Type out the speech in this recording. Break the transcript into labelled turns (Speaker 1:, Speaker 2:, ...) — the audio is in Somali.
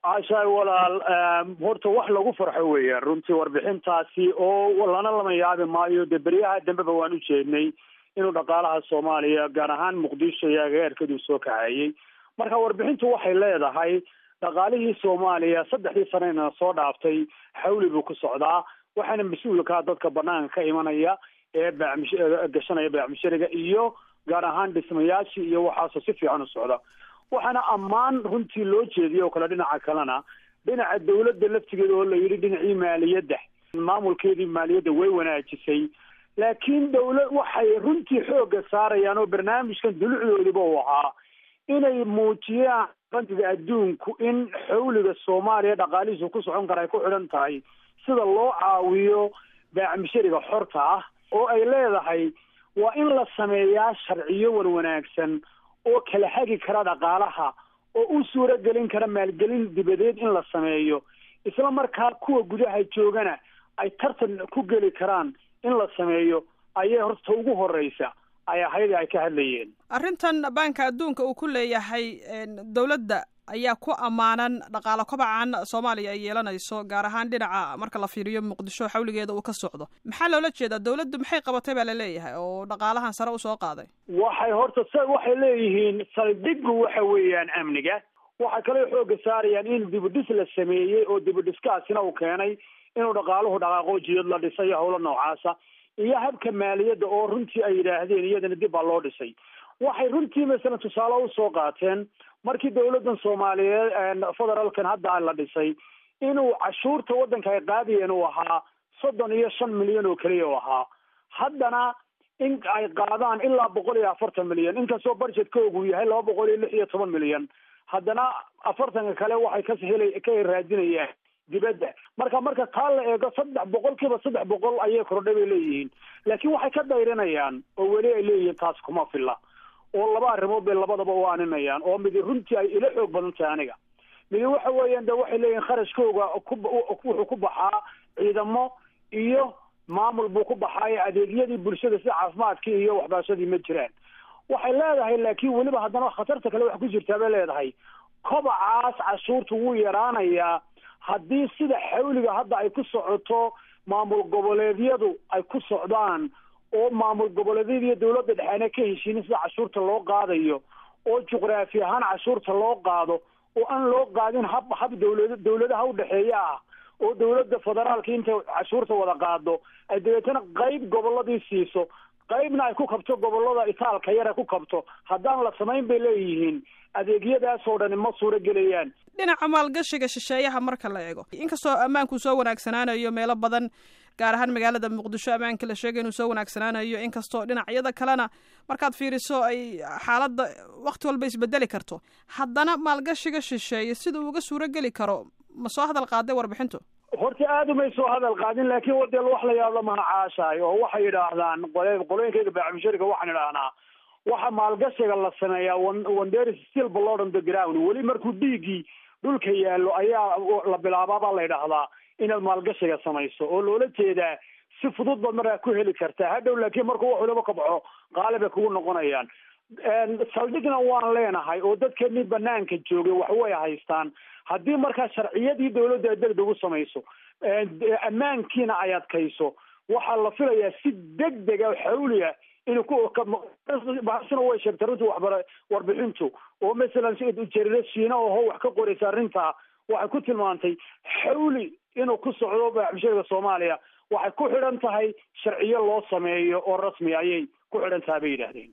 Speaker 1: caashaay walaal horta wax lagu farxo weeyaan runtii warbixintaasi oo lana lama yaabi maayo dee beryaha dambeba waan u jeednay inuu dhaqaalaha soomaaliya gaar ahaan muqdisho iyo agagaarkeedu soo kaxeeyey marka warbixintu waxay leedahay dhaqaalihii soomaaliya 3 sanena soo dhaaftay xawli buu ku socdaa waxaana mas-uulka dadka banaanka ka imanaya ee gashanaya baacmishariga iyo gaar ahaan dhismayaashii iyo waxaasoo si fiican u socda waxaana ammaan runtii loo jeediyay oo kale dhinaca kalena dhinaca dawladda laftigeeda oo la yidhi dhinacii maaliyadda maamulkeedii maaliyadda way wanaajisay laakiin dawlad waxay runtii xoogga saarayaan oo barnaamijkan dulucdoodiba u ahaa inay muujiyaan bangiga adduunku in xawliga soomaaliya dhaqaalihiisu ku socon kara ay ku xidhan tahay sida loo caawiyo baacmishariga xorta ah oo ay leedahay waa in la sameeyaa sharciyo wanaagsan oo kala hagi kara dhaqaalaha oo u suuro gelin kara maalgelin dibadeed in la sameeyo isla markaa kuwa gudaha joogana ay tartan ku geli karaan in la sameeyo ayay horta ugu horeysa ay ahayd ay ka hadlayeen
Speaker 2: arrintan banka adduunka uu ku leeyahay dawladda ayaa ku ammaanan dhaqaale kobacan soomaaliya ay yeelanayso gaar ahaan dhinaca marka la fiiriyo muqdisho xawligeeda uu ka socdo maxaa loola jeedaa dawladdu maxay qabatay baa la leeyahay oo dhaqaalahan sare usoo qaaday
Speaker 1: waxay horta waxay leeyihiin saldhigu waxa weeyaan amniga waxay kaloo xooga saarayaan in dibudhis la sameeyey oo dibudhiskaasina uu keenay inuu dhaqaaluhu dhaqaaqo jiyad la dhisay howlo noocaasa iyo habka maaliyadda oo runtii ay yidhaahdeen iyadana dib baa loo dhisay waxay runtii masalan tusaale usoo qaateen markii dawladdan soomaaliyeed federaalkan hadda la dhisay inuu cashuurta waddanka ay qaadayeen uu ahaa 35 milyan oo keliya u ahaa haddana in ay qaadaan ilaa 140 milyan inkastoo budgetkoogu yahay 216 milyan haddana 40 kale waxay ka raadinayaan dibadda marka taa la eego 300% ayay kordhay bay leeyihiin laakiin waxay ka dayrinayaan oo weli ay leeyihiin taas kuma filla oo laba arrimood bay labadaba u aaninayaan oo mid runtii ay ila xoog badan tahay aniga mid waxa weeyaan de waxay leeyihiin kharashkooga wuxuu ku baxaa ciidamo iyo maamul buu ku baxay adeegyadii bulshada sida caafimaadkii iyo waxbarashadii ma jiraan waxay leedahay laakiin weliba haddana khatarta kale wax ku jirtaa bay leedahay kobacaas cashuurtu wuu yaraanayaa haddii sida xawliga hadda ay ku socoto maamul goboleedyadu ay ku socdaan oo maamul goboleedyada iyo dawladda dhexeena ka heshiinin sida cashuurta loo qaadayo oo juqraafi ahaan cashuurta loo qaado oo aan loo qaadin hab dawladaha u dhexeeya ah oo dawladda federaalka intay cashuurta wada qaado ay dabeetana qayb goboladii siiso qaybna ay ku kabto gobolada itaalka yar ay ku kabto haddaan la samayn bay leeyihiin adeegyadaas oo dhani ma suuro gelayaan
Speaker 2: dhinaca maalgashiga shisheeyaha marka la eego inkastoo ammaanku soo wanaagsanaanayo meelo badan gaar ahaan magaalada muqdisho ammaanka la sheegay inuu soo wanaagsanaanayo inkastoo dhinacyada kalena markaad fiiriso ay xaaladda wakti walba isbedeli karto haddana maalgashiga shisheeye sida uu uga suuro geli karo ma soo hadal qaaday warbixintu
Speaker 1: horta aada umay soo hadal qaadin laakiin wadeel wax la yaabla maha caashaay oo waxay yidhaahdaan qolooyinkayga baacmishariga waxaan idhaahnaa waxa maalgashiga la sameeyaa wonder still below on the ground weli markuu dhiiggii dhulka yaallo ayaa la bilaabaabaa la yidhaahdaa inaad maalgashiga samayso oo loola jeedaa si fudud baad markaa ku heli kartaa hadhow laakiin markuu wax waliba kabxo qaalibay kugu noqonayaan saldhigna waan leenahay oo dadkeenii banaanka joogay wax way haystaan haddii markaa sharciyadii dawladda ay degdeg u samayso ammaankiina ay adkayso waxaa la filayaa si degdega xawliya inuu bahasina way sheegtay runtii warbixintu oo masalan jarida shiina oo wax ka qoraysa arrintaa waxay ku tilmaantay xawli inuu ku socdo baacmishariga soomaaliya waxay ku xidhan tahay sharciyo loo sameeyo oo rasmi ayay ku xidhan tahay bay yidhaahdeen